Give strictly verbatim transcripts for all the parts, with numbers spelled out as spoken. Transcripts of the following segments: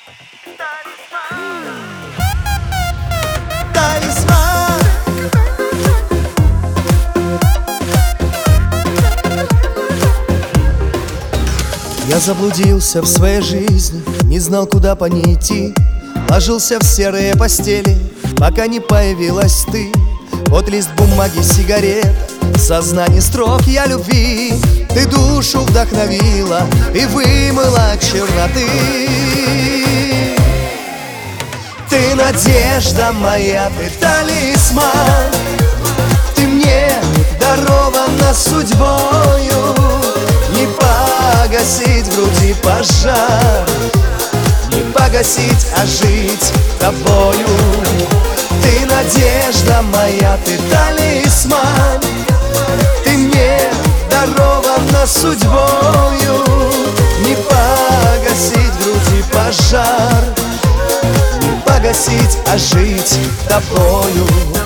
Талисман. Я заблудился в своей жизни, не знал, куда по ней идти. Ложился в серые постели, пока не появилась ты. Вот лист бумаги, сигарет, сознание строк я любви. Ты душу вдохновила и вымыла от черноты. Ты надежда моя, ты талисман. Ты мне дарована судьбою. Не погасить в груди пожар, не погасить, а жить тобою. Ты надежда моя, ты талисман. Ты мне дарована судьбою. Не погасить в груди пожар, не погасить, а жить тобою.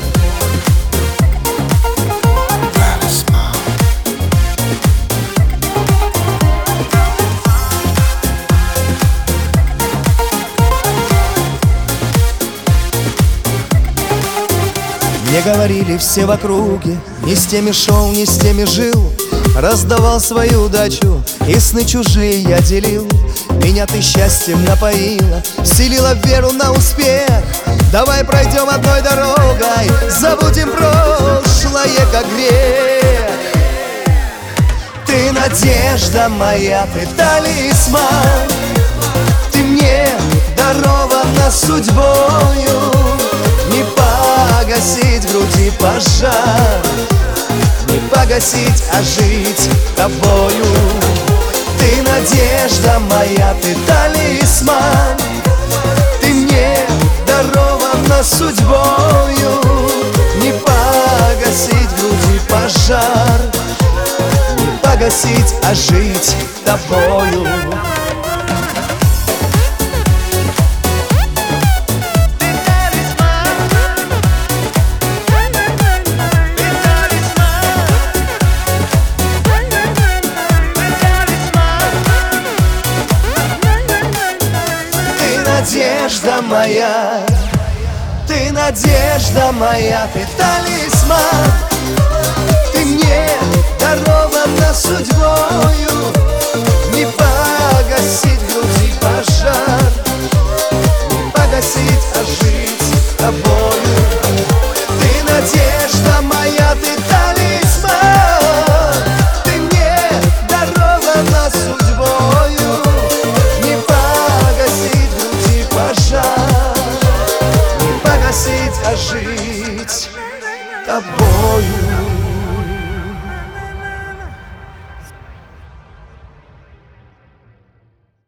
Мне говорили все в округе, не с теми шел, не с теми жил. Раздавал свою удачу, и сны чужие я делил. Меня ты счастьем напоила, вселила веру на успех. Давай пройдем одной дорогой, забудем прошлое, как грех. Ты надежда моя, ты талисман. Ты мне дарована судьбою. Не погасить в груди пожар, не погасить, а жить тобою. Ты надежда моя, ты талисман. Ты мне дарована судьбою. Не погасить в груди пожар, не погасить, а жить тобою. Надежда моя, ты надежда моя, ты талисман. Ты мне дарована судьбою. Не погасить в груди пожар, не погасить, а жить тобою. Ты надежда моя, ты талисман. Ты мне дарована судьбою. Не погасить пожар, не погасить, а жить тобою.